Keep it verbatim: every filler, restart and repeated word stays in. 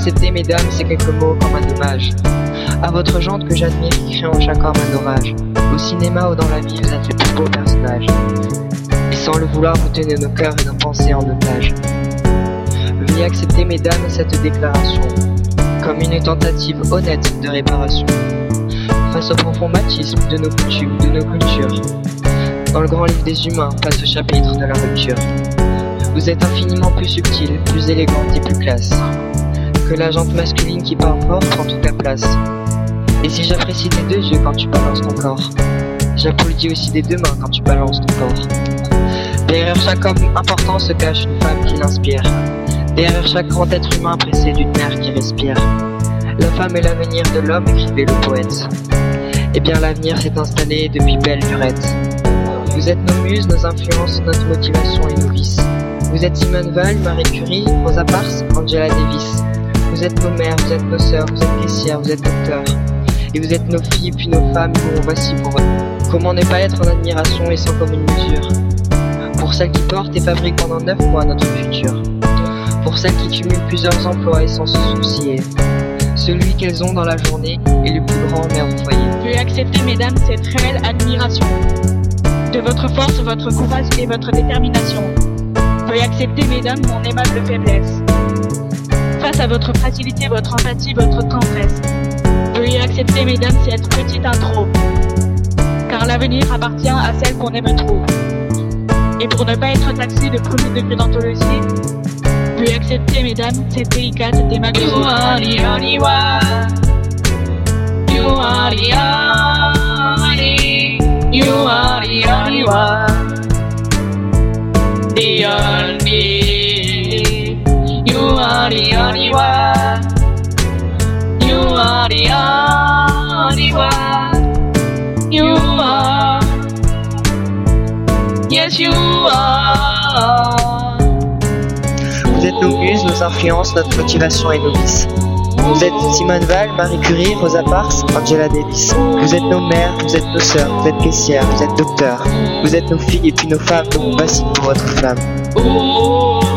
accepter, mesdames, ces quelques mots comme un hommage à votre gendre que j'admire, qui crée en chaque homme un orage. Au cinéma ou dans la vie, vous êtes les plus beaux personnages. Et sans le vouloir, vous tenez nos cœurs et nos pensées en otage. Veuillez accepter, mesdames, cette déclaration comme une tentative honnête de réparation face au profond machisme de nos coutumes, de nos cultures. Dans le grand livre des humains, passe au chapitre de la rupture. Vous êtes infiniment plus subtile, plus élégante et plus classe que la jante masculine qui parfois prend toute la place. Et si j'apprécie tes deux yeux quand tu balances ton corps, j'applaudis aussi des deux mains quand tu balances ton corps. Derrière chaque homme important se cache une femme qui l'inspire. Derrière chaque grand être humain pressé d'une mère qui respire. La femme est l'avenir de l'homme, écrivait le poète. Eh bien l'avenir s'est installé depuis belle lurette. Vous êtes nos muses, nos influences, notre motivation et nos vices. Vous êtes Simone Veil, Marie Curie, Rosa Parks, Angela Davis. Vous êtes nos mères, vous êtes nos sœurs, vous êtes caissières, vous êtes docteurs. Et vous êtes nos filles, puis nos femmes, nous voici pour eux. Comment ne pas être en admiration et sans commune mesure pour celles qui portent et fabriquent pendant neuf mois notre futur. Pour celles qui cumulent plusieurs emplois et sans se soucier. Celui qu'elles ont dans la journée est le plus grand mère au foyer. Veuillez accepter, mesdames, cette réelle admiration de votre force, votre courage et votre détermination. Veuillez accepter, mesdames, mon aimable faiblesse face à votre fragilité, votre empathie, votre tendresse. Veuillez accepter, mesdames, cette petite intro, car l'avenir appartient à celle qu'on aime trop. Et pour ne pas être taxé de premier degré d'anthologie, veuillez accepter, mesdames, cette délicate démagogie. You are the only one. You are the only. You are the only one. The only. You are the only one. You are the only one. You are. Yes, you are. Vous êtes nos muses, nos influences, notre motivation et nos vices. Vous êtes Simone Veil, Marie Curie, Rosa Parks, Angela Davis. Vous êtes nos mères, vous êtes nos sœurs, vous êtes caissières, vous êtes docteurs. Vous êtes nos filles et puis nos femmes, nous on vacille pour votre flamme. Oh.